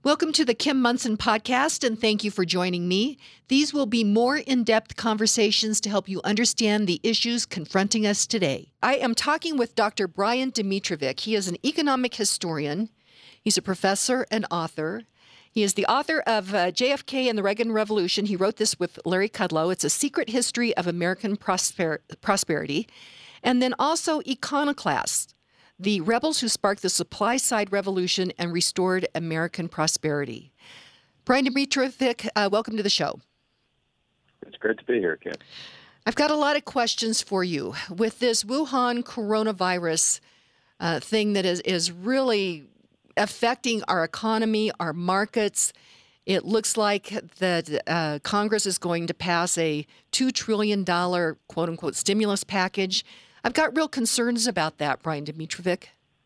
Welcome to the Kim Monson podcast, and thank you for joining me. These will be more in-depth conversations to help you understand the issues confronting us today. I am talking with Dr. Brian Domitrovic. He is an economic historian. He's a professor and author. He is the author of JFK and the Reagan Revolution. He wrote this with Larry Kudlow. It's a secret history of American prosperity. And then also Iconoclast, the rebels who sparked the supply-side revolution and restored American prosperity. Brian Domitrovic, welcome to the show. It's great to be here, Kim. I've got a lot of questions for you. With this Wuhan coronavirus thing that is really affecting our economy, our markets, it looks like that Congress is going to pass a $2 trillion, quote-unquote, stimulus package. I've got real concerns about that, Brian Domitrovic.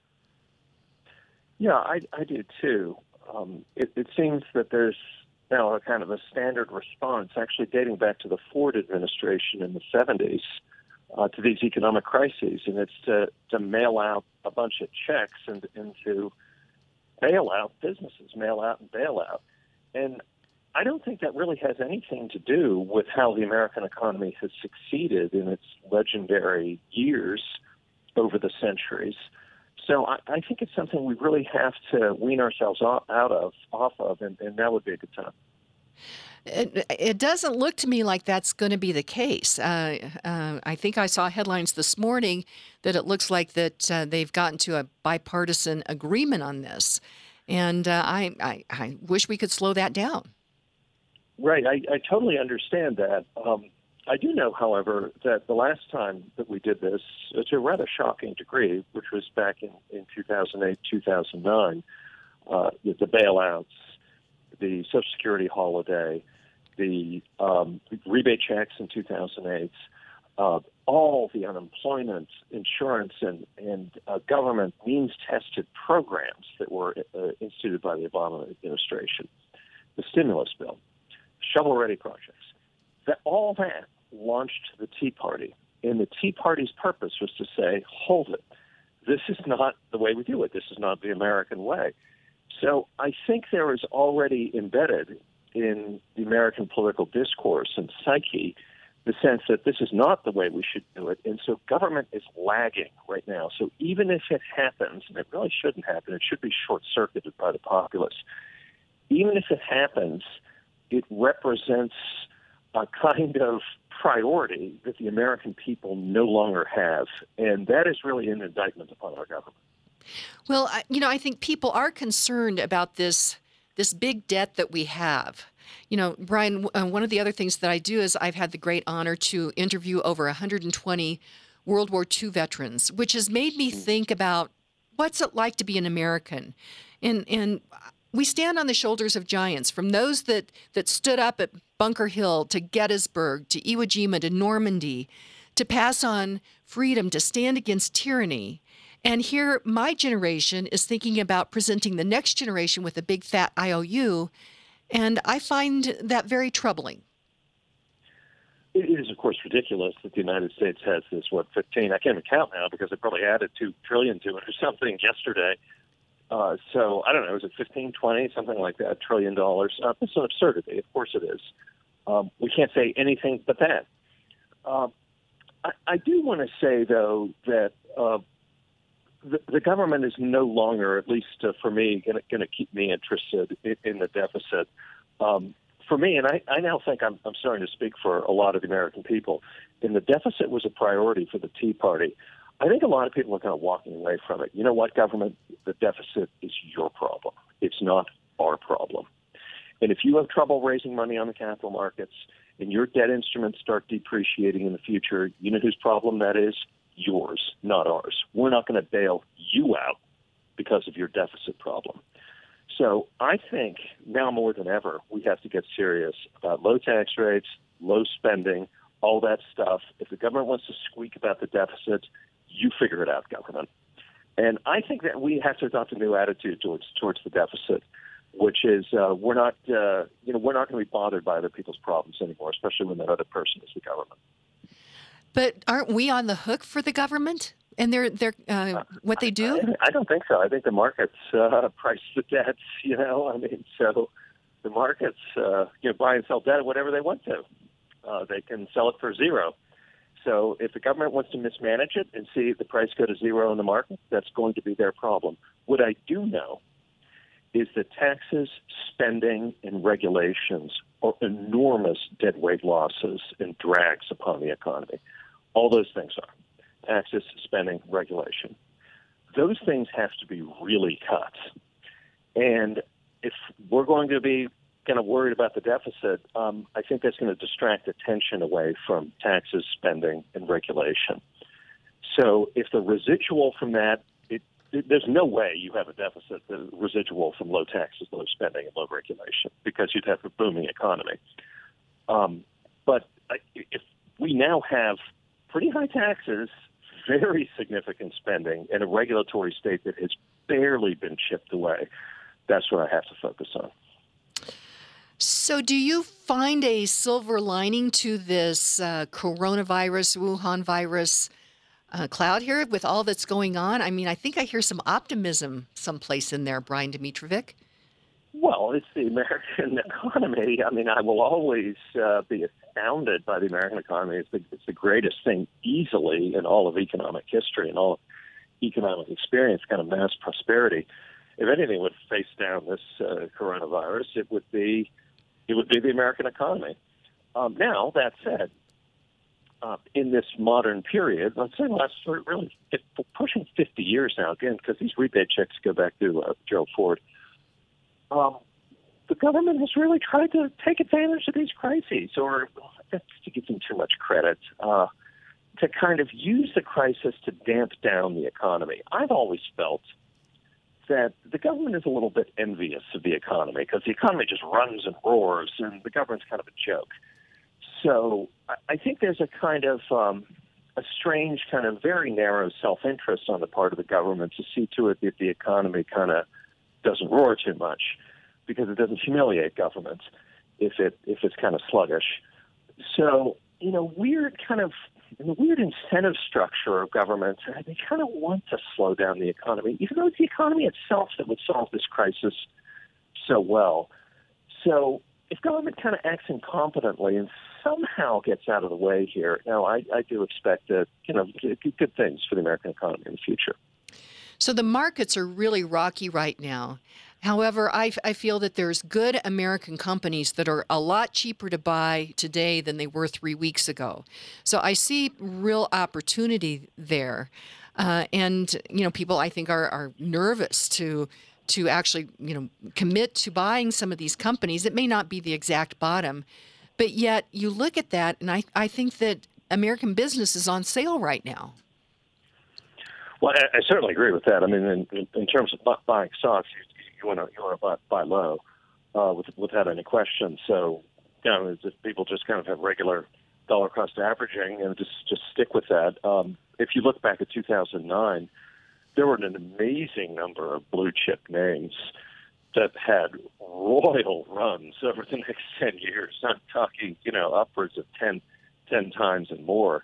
Yeah, I do too. It seems that there's now a kind of a standard response, actually dating back to the Ford administration in the 70s, to these economic crises, and it's to mail out a bunch of checks and to bail out businesses, mail out and bail out. And I don't think that really has anything to do with how the American economy has succeeded in its legendary years over the centuries. So I think it's something we really have to wean ourselves off of, and now would be a good time. It doesn't look to me like that's going to be the case. I think I saw headlines this morning that it looks like that they've gotten to a bipartisan agreement on this, and I wish we could slow that down. Right. I totally understand that. I do know, however, that the last time that we did this, to a rather shocking degree, which was back in 2008, 2009, the bailouts, the Social Security holiday, the rebate checks in 2008, all the unemployment insurance and government means-tested programs that were instituted by the Obama administration, the stimulus bill, shovel-ready projects, all that launched the Tea Party. And the Tea Party's purpose was to say, hold it, this is not the way we do it. This is not the American way. So I think there is already embedded in the American political discourse and psyche the sense that this is not the way we should do it. And so government is lagging right now. So even if it happens, and it really shouldn't happen, it should be short-circuited by the populace. Even if it happens, it represents a kind of priority that the American people no longer have. And that is really an indictment upon our government. Well, I think people are concerned about this big debt that we have. Brian, one of the other things that I do is I've had the great honor to interview over 120 World War II veterans, which has made me think about what's it like to be an American. And we stand on the shoulders of giants, from those that stood up at Bunker Hill to Gettysburg to Iwo Jima to Normandy, to pass on freedom, to stand against tyranny. And here my generation is thinking about presenting the next generation with a big fat IOU, and I find that very troubling. It is, of course, ridiculous that the United States has this, 15, I can't even count now because they probably added $2 trillion to it or something yesterday. So, I don't know, is it 15, 20, something like that, $1 trillion? It's an absurdity. Of course it is. We can't say anything but that. I do want to say, though, that the government is no longer, at least for me, going to keep me interested in the deficit. For me, and I now think I'm starting to speak for a lot of the American people, and the deficit was a priority for the Tea Party. I think a lot of people are kind of walking away from it. You know what, government? The deficit is your problem. It's not our problem. And if you have trouble raising money on the capital markets and your debt instruments start depreciating in the future, you know whose problem that is? Yours, not ours. We're not going to bail you out because of your deficit problem. So I think now more than ever, we have to get serious about low tax rates, low spending, all that stuff. If the government wants to squeak about the deficit, you figure it out, government. And I think that we have to adopt a new attitude towards the deficit, which is we're not going to be bothered by other people's problems anymore, especially when that other person is the government. But aren't we on the hook for the government? And they're what they do? I don't think so. I think the markets price the debts. So the markets buy and sell debt at whatever they want to. They can sell it for zero. So if the government wants to mismanage it and see the price go to zero in the market, that's going to be their problem. What I do know is that taxes, spending, and regulations are enormous deadweight losses and drags upon the economy. All those things are. Taxes, spending, regulation. Those things have to be really cut. And if we're going to be kind of worried about the deficit, I think that's going to distract attention away from taxes, spending, and regulation. So if the residual from that, there's no way you have a deficit, the residual from low taxes, low spending, and low regulation, because you'd have a booming economy. But if we now have pretty high taxes, very significant spending, and a regulatory state that has barely been chipped away, that's what I have to focus on. So do you find a silver lining to this coronavirus, Wuhan virus cloud here with all that's going on? I mean, I think I hear some optimism someplace in there, Brian Dimitrovic. Well, it's the American economy. I mean, I will always be astounded by the American economy. It's the greatest thing easily in all of economic history and all of economic experience, kind of mass prosperity. If anything would face down this coronavirus, it would be the American economy. Now, that said, in this modern period, let's say pushing 50 years now, again, because these rebate checks go back to Gerald Ford, the government has really tried to take advantage of these crises, or that's to give them too much credit, to kind of use the crisis to damp down the economy. I've always felt that the government is a little bit envious of the economy because the economy just runs and roars, and the government's kind of a joke. So I think there's a kind of a strange kind of very narrow self-interest on the part of the government to see to it that the economy kind of doesn't roar too much, because it doesn't humiliate government if it's kind of sluggish. So, in the weird incentive structure of government, they kind of want to slow down the economy, even though it's the economy itself that would solve this crisis so well. So if government kind of acts incompetently and somehow gets out of the way here, I do expect good things for the American economy in the future. So the markets are really rocky right now. However, I feel that there's good American companies that are a lot cheaper to buy today than they were 3 weeks ago. So I see real opportunity there. And people, I think, are nervous to actually, commit to buying some of these companies. It may not be the exact bottom, but yet you look at that, and I think that American business is on sale right now. Well, I certainly agree with that. I mean, in terms of buying stocks, you want to buy low without any question. So, people just kind of have regular dollar cost averaging and just stick with that. If you look back at 2009, there were an amazing number of blue chip names that had royal runs over the next 10 years. I'm talking, upwards of 10 times and more.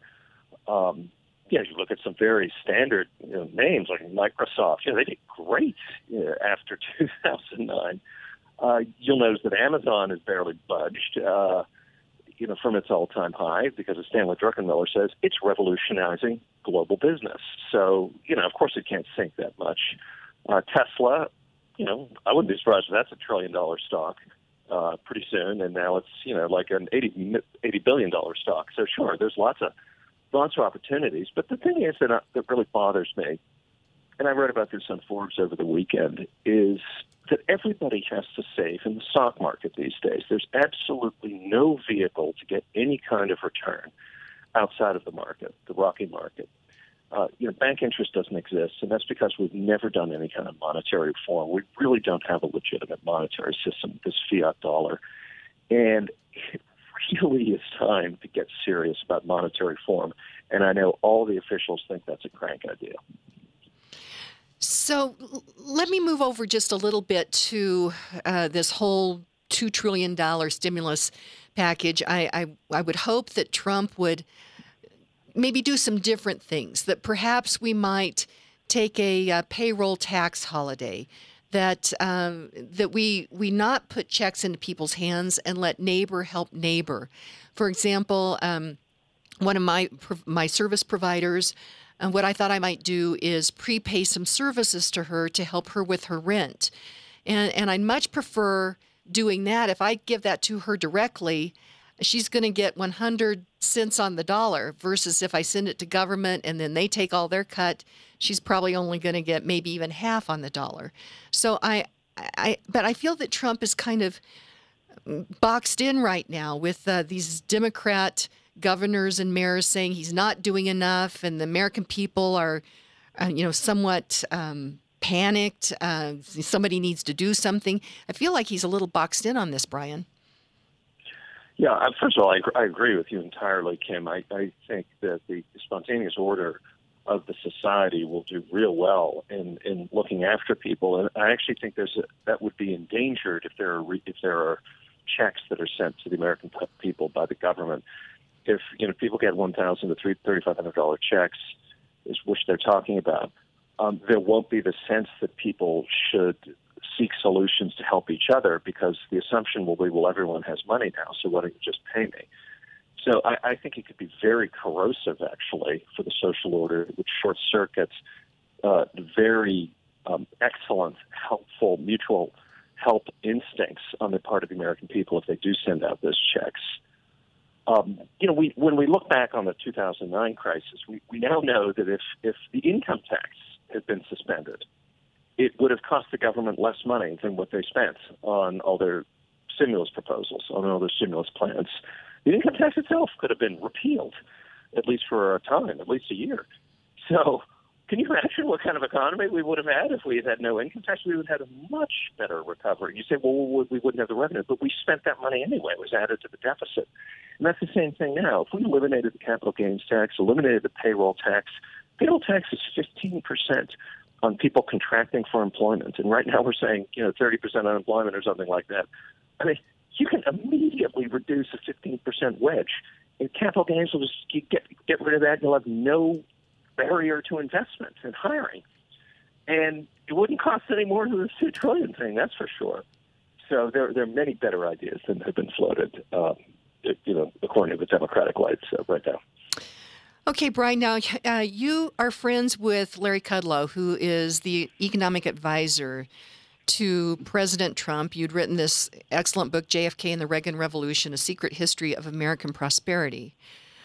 You look at some very standard names like Microsoft. They did great after 2009. You'll notice that Amazon has barely budged, from its all-time high, because as Stanley Druckenmiller says, it's revolutionizing global business. So, of course, it can't sink that much. Tesla, I wouldn't be surprised if that's $1 trillion stock pretty soon, and now it's like an $80 billion stock. So sure, there's lots of opportunities. But the thing is that really bothers me, and I wrote about this on Forbes over the weekend, is that everybody has to save in the stock market these days. There's absolutely no vehicle to get any kind of return outside of the market, the rocky market. Bank interest doesn't exist, and that's because we've never done any kind of monetary reform. We really don't have a legitimate monetary system, this fiat dollar. And it really is time to get serious about monetary reform. And I know all the officials think that's a crank idea. So let me move over just a little bit to this whole $2 trillion stimulus package. I would hope that Trump would maybe do some different things, that perhaps we might take a payroll tax holiday, that that we not put checks into people's hands and let neighbor help neighbor. For example, one of my service providers, what I thought I might do is prepay some services to her to help her with her rent. And I'd much prefer doing that. If I give that to her directly, she's going to get 100 cents on the dollar, versus if I send it to government and then they take all their cut, she's probably only going to get maybe even half on the dollar. So but I feel that Trump is kind of boxed in right now with these Democrat governors and mayors saying he's not doing enough, and the American people are, somewhat panicked. Somebody needs to do something. I feel like he's a little boxed in on this, Brian. Yeah, first of all, I agree with you entirely, Kim. I think that the spontaneous order of the society will do real well in looking after people, and I actually think that would be endangered if there are checks that are sent to the American people by the government. If people get $1,000 to $3,500 checks, which they're talking about, there won't be the sense that people should seek solutions to help each other, because the assumption will be, well, everyone has money now, so why don't you just pay me? So I think it could be very corrosive, actually, for the social order, which short circuits very excellent, helpful, mutual help instincts on the part of the American people if they do send out those checks. When we look back on the 2009 crisis, we now know that if the income tax had been suspended, it would have cost the government less money than what they spent on all their stimulus proposals, on all their stimulus plans. The income tax itself could have been repealed, at least for a time, at least a year. So can you imagine what kind of economy we would have had if we had had no income tax? We would have had a much better recovery. You say, well, we wouldn't have the revenue, but we spent that money anyway. It was added to the deficit. And that's the same thing now. If we eliminated the capital gains tax, eliminated the payroll tax is 15% on people contracting for employment. And right now we're saying, 30% unemployment or something like that. I mean, you can immediately reduce a 15% wedge. And capital gains will just get rid of that. You'll have no barrier to investment and hiring. And it wouldn't cost any more than the $2 trillion thing, that's for sure. So there are many better ideas than have been floated, according to the Democratic lights right now. Okay, Brian, now you are friends with Larry Kudlow, who is the economic advisor to President Trump. You'd written this excellent book, JFK and the Reagan Revolution, A Secret History of American Prosperity.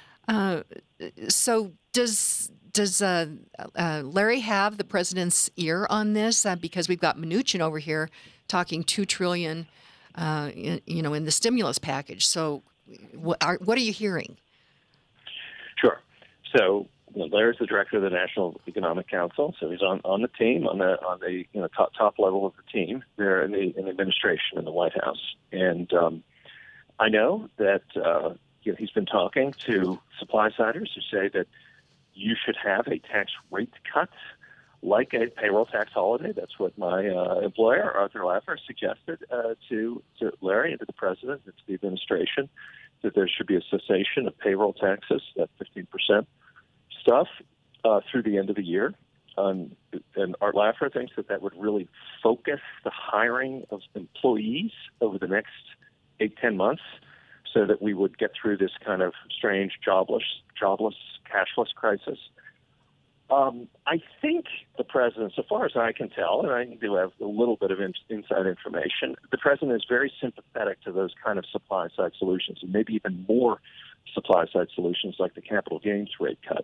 So does Larry have the president's ear on this? Because we've got Mnuchin over here talking $2 trillion, in the stimulus package. So what are you hearing? Sure. So Larry's the director of the National Economic Council, so he's on the team, on the top level of the team there in the administration in the White House. And I know that he's been talking to supply-siders who say that you should have a tax rate cut, like a payroll tax holiday. That's what my employer, Arthur Laffer, suggested to Larry and to the president and to the administration, that there should be a cessation of payroll taxes, that 15% stuff, through the end of the year. And Art Laffer thinks that would really focus the hiring of employees over the next 8-10 months, so that we would get through this kind of strange jobless, cashless crisis. I think the president, so far as I can tell, and I do have a little bit of inside information, the president is very sympathetic to those kind of supply-side solutions, and maybe even more supply-side solutions like the capital gains rate cut.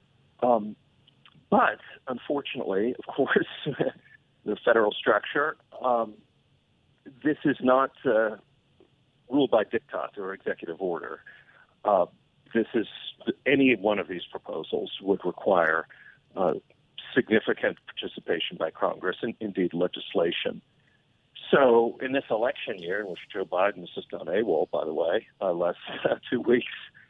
But unfortunately, of course, the federal structure, this is not ruled by diktat or executive order. Any one of these proposals would require significant participation by Congress and indeed legislation. So in this election year, in which Joe Biden has just gone AWOL, by the way, last 2 weeks,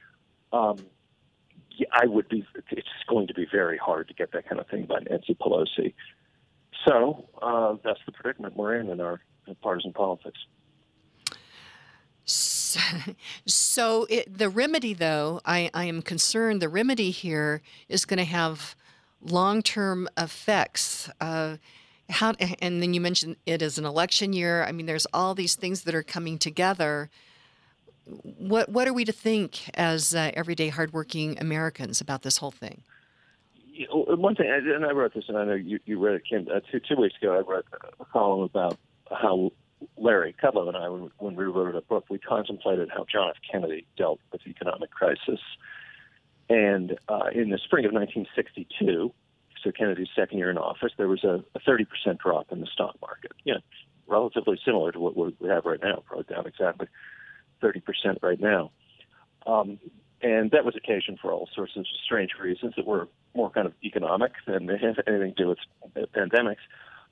it's going to be very hard to get that kind of thing by Nancy Pelosi. So that's the predicament we're in our partisan politics. The remedy, though, I am concerned the remedy here is going to have long-term effects. And then you mentioned it as an election year. I mean, there's all these things that are coming together. What are we to think as everyday hardworking Americans about this whole thing? One thing, and I wrote this, and I know you read it, Kim. 2 weeks ago, I wrote a column about how Larry Kudlow and I, when we wrote a book, we contemplated how John F. Kennedy dealt with the economic crisis. And in the spring of 1962, so Kennedy's second year in office, there was a 30% drop in the stock market. Relatively similar to what we have right now, probably down exactly 30% right now. And that was occasioned for all sorts of strange reasons that were more kind of economic than they have anything to do with pandemics.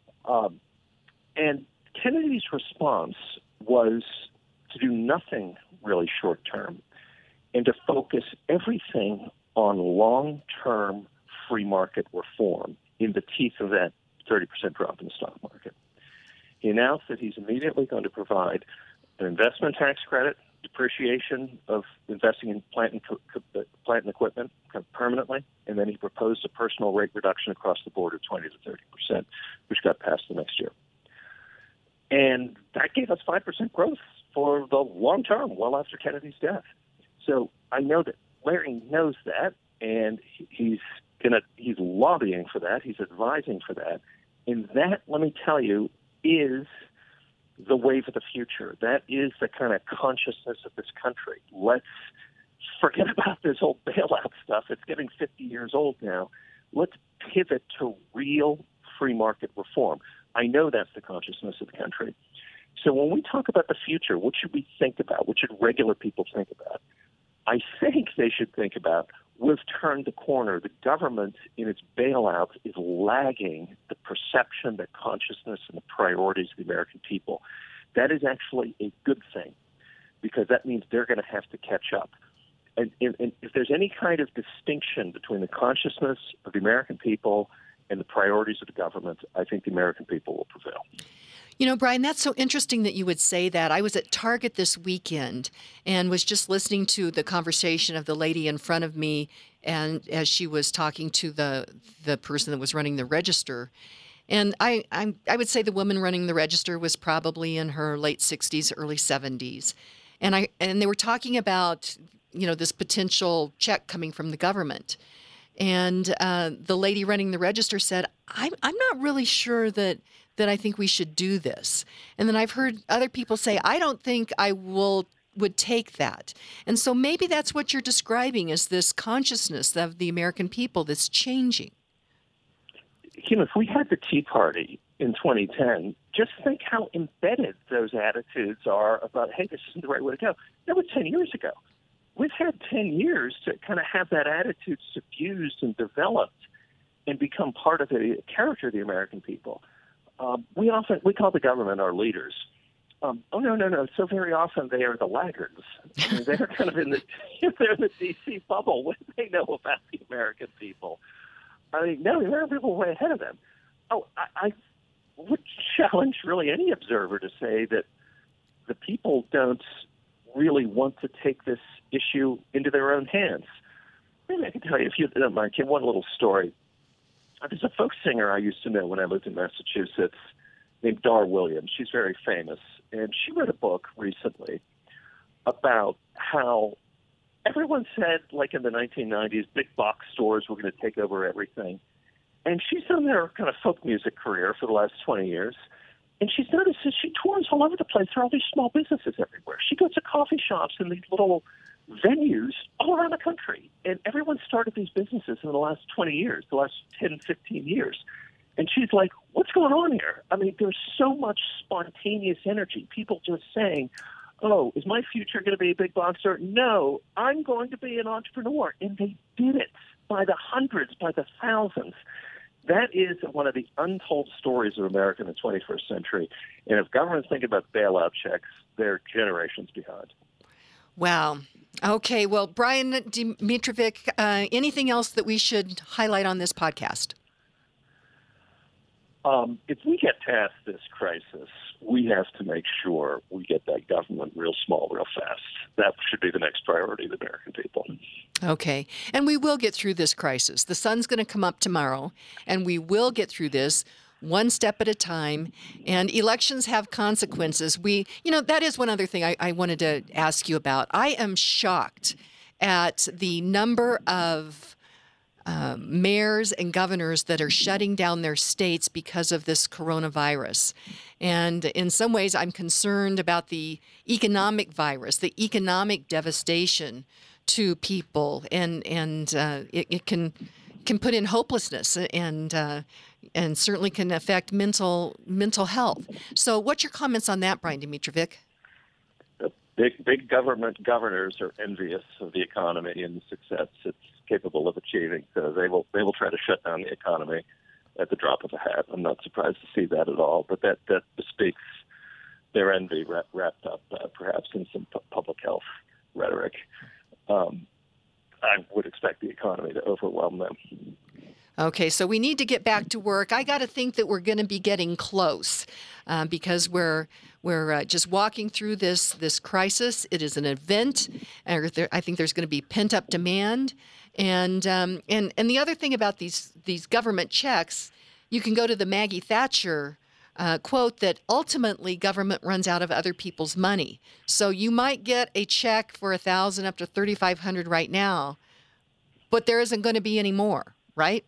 And Kennedy's response was to do nothing really short term and to focus everything on long-term free market reform in the teeth of that 30% drop in the stock market. He announced that he's immediately going to provide an investment tax credit, depreciation of investing in plant and equipment permanently, and then he proposed a personal rate reduction across the board of 20 to 30%, which got passed the next year. And that gave us 5% growth for the long term, well after Kennedy's death. So I know that Larry knows that, and he's lobbying for that. He's advising for that. And that, let me tell you, is the wave of the future. That is the kind of consciousness of this country. Let's forget about this whole bailout stuff. It's getting 50 years old now. Let's pivot to real free market reform. I know that's the consciousness of the country. So when we talk about the future, what should we think about? What should regular people think about? I think they should think about, we've turned the corner. The government, in its bailouts, is lagging the perception, the consciousness, and the priorities of the American people. That is actually a good thing, because that means they're going to have to catch up. And if there's any kind of distinction between the consciousness of the American people and the priorities of the government, I think the American people will prevail. You know, Brian, that's so interesting that you would say that. I was at Target this weekend and was just listening to the conversation of the lady in front of me, and as she was talking to the person that was running the register. And I would say the woman running the register was probably in her late 60s, early 70s. And they were talking about, this potential check coming from the government. And the lady running the register said, I'm not really sure that I think we should do this. And then I've heard other people say, I don't think I would take that. And so maybe that's what you're describing, is this consciousness of the American people that's changing. Kim, if we had the Tea Party in 2010, just think how embedded those attitudes are about, hey, this isn't the right way to go. That was 10 years ago. We've had 10 years to kind of have that attitude suffused and developed and become part of the character of the American people. We call the government our leaders. No. So very often they are the laggards. I mean, they're kind of they're in the D.C. bubble. What do they know about the American people? I mean, no, the American people are way ahead of them. I would challenge really any observer to say that the people don't really want to take this issue into their own hands. Maybe I can tell you, if you don't mind, Kim, one little story. There's a folk singer I used to know when I lived in Massachusetts named Dar Williams. She's very famous. And she wrote a book recently about how everyone said, like in the 1990s, big box stores were going to take over everything. And she's done her kind of folk music career for the last 20 years. And she's noticed that she tours all over the place. There are all these small businesses everywhere. She goes to coffee shops and these little venues all around the country. And everyone started these businesses in the last 20 years, the last 10, 15 years. And she's like, what's going on here? I mean, there's so much spontaneous energy. People just saying, oh, is my future going to be a big box store? No, I'm going to be an entrepreneur. And they did it by the hundreds, by the thousands. That is one of the untold stories of America in the 21st century. And if governments think about bailout checks, they're generations behind. Wow. Okay. Well, Brian Dmitrovic, anything else that we should highlight on this podcast? If we get past this crisis, we have to make sure we get that government real small, real fast. That should be the next priority of the American people. Okay. And we will get through this crisis. The sun's going to come up tomorrow, and we will get through this one step at a time. And elections have consequences. That is one other thing I wanted to ask you about. I am shocked at the number of mayors and governors that are shutting down their states because of this coronavirus. And in some ways, I'm concerned about the economic virus, the economic devastation to people, and it can put in hopelessness and certainly can affect mental health. So, what's your comments on that, Brian Domitrovic? Big government governors are envious of the economy and the success it's capable of achieving. So they will try to shut down the economy at the drop of a hat. I'm not surprised to see that at all. But that bespeaks their envy wrapped up perhaps in some public health rhetoric. I would expect the economy to overwhelm them. Okay, so we need to get back to work. I got to think that we're going to be getting close because we're just walking through this crisis. It is an event, and I think there's going to be pent up demand. And the other thing about these government checks, you can go to the Maggie Thatcher quote that ultimately government runs out of other people's money. So you might get a check for $1,000 up to $3,500 right now, but there isn't going to be any more, right?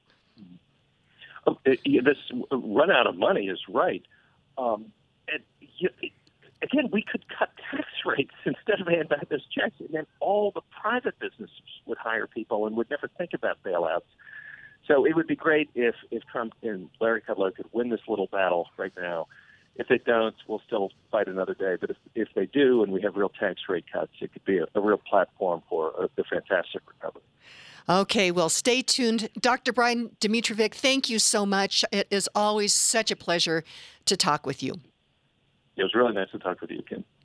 This run out of money is right. Again, we could cut tax rates instead of handing out those checks, and then all the private businesses would hire people and would never think about bailouts. So it would be great if Trump and Larry Kudlow could win this little battle right now. If they don't, we'll still fight another day. But if they do and we have real tax rate cuts, it could be a real platform for the fantastic recovery. Okay, well, stay tuned. Dr. Brian Domitrovic, thank you so much. It is always such a pleasure to talk with you. It was really nice to talk with you, Kim.